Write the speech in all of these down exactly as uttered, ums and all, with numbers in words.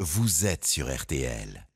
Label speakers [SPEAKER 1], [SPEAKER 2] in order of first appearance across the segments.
[SPEAKER 1] vous êtes sur R T L.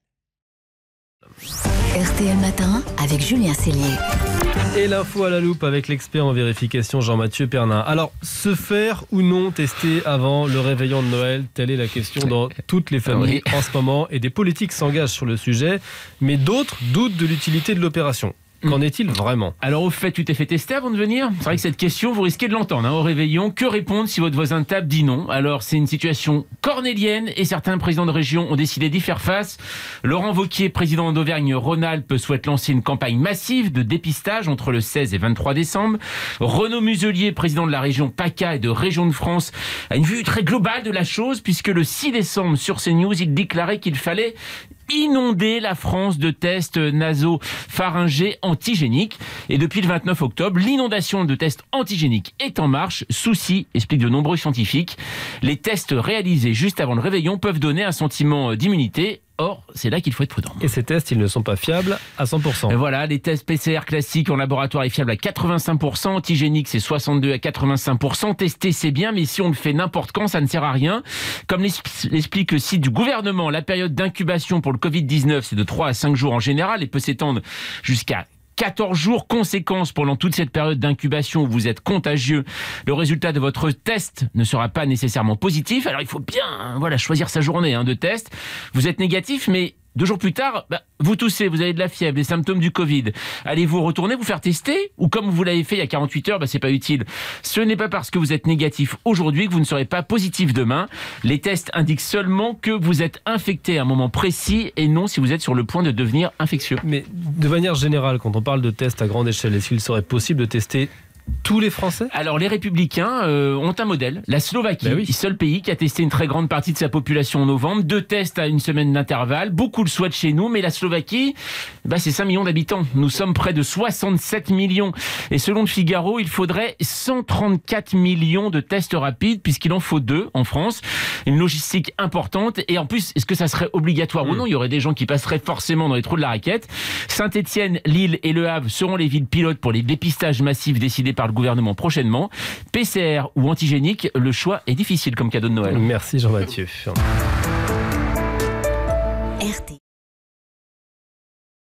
[SPEAKER 2] R T L Matin avec Julien Cellier.
[SPEAKER 3] Et l'info à la loupe avec l'expert en vérification Jean-Mathieu Pernin. Alors, se faire ou non tester avant le réveillon de Noël, telle est la question dans toutes les familles
[SPEAKER 4] oui.
[SPEAKER 3] en ce moment. Et des politiques s'engagent sur le sujet, mais d'autres doutent de l'utilité de l'opération. Qu'en est-il vraiment ?
[SPEAKER 4] Alors au fait, tu t'es fait tester avant de venir ? C'est vrai que cette question, vous risquez de l'entendre hein, au réveillon. Que répondre si votre voisin de table dit non ? Alors c'est une situation cornélienne et certains présidents de région ont décidé d'y faire face. Laurent Wauquiez, président d'Auvergne-Rhône-Alpes, souhaite lancer une campagne massive de dépistage entre le seize et vingt-trois décembre. Renaud Muselier, président de la région PACA et de Région de France, a une vue très globale de la chose puisque le six décembre sur CNews, il déclarait qu'il fallait inonder la France de tests nasopharyngés antigéniques. Et depuis le vingt-neuf octobre, l'inondation de tests antigéniques est en marche. Souci, expliquent de nombreux scientifiques. Les tests réalisés juste avant le réveillon peuvent donner un sentiment d'immunité. Or, c'est là qu'il faut être prudent.
[SPEAKER 3] Et ces tests, ils ne sont pas fiables à cent pour cent.
[SPEAKER 4] Et voilà, les tests P C R classiques en laboratoire est fiable à quatre-vingt-cinq pour cent, antigénique c'est soixante-deux à quatre-vingt-cinq pour cent. Tester c'est bien, mais si on le fait n'importe quand, ça ne sert à rien. Comme l'explique le site du gouvernement, la période d'incubation pour le covid dix-neuf, c'est de trois à cinq jours en général et peut s'étendre jusqu'à quatorze jours. Conséquence, pendant toute cette période d'incubation où vous êtes contagieux, le résultat de votre test ne sera pas nécessairement positif. Alors il faut bien hein, voilà, choisir sa journée hein, de test. Vous êtes négatif, mais deux jours plus tard, bah, vous toussez, vous avez de la fièvre, les symptômes du Covid. Allez-vous retourner vous faire tester ? Ou comme vous l'avez fait il y a quarante-huit heures, bah, c'est pas utile. Ce n'est pas parce que vous êtes négatif aujourd'hui que vous ne serez pas positif demain. Les tests indiquent seulement que vous êtes infecté à un moment précis et non si vous êtes sur le point de devenir infectieux.
[SPEAKER 3] Mais de manière générale, quand on parle de tests à grande échelle, est-ce qu'il serait possible de tester tous les Français ?
[SPEAKER 4] Alors les Républicains euh, ont un modèle, la Slovaquie,
[SPEAKER 3] ben oui.
[SPEAKER 4] seul pays qui a testé une très grande partie de sa population en novembre, deux tests à une semaine d'intervalle, beaucoup le souhaitent chez nous, mais la Slovaquie, bah, c'est cinq millions d'habitants, nous sommes près de soixante-sept millions, et selon le Figaro, il faudrait cent trente-quatre millions de tests rapides, puisqu'il en faut deux en France, une logistique importante, et en plus, est-ce que ça serait obligatoire mmh. ou non ? Il y aurait des gens qui passeraient forcément dans les trous de la raquette. Saint-Étienne, Lille et Le Havre seront les villes pilotes pour les dépistages massifs décidés par le gouvernement prochainement. P C R ou antigénique, le choix est difficile comme cadeau de Noël.
[SPEAKER 3] Merci Jean-Mathieu.
[SPEAKER 2] R T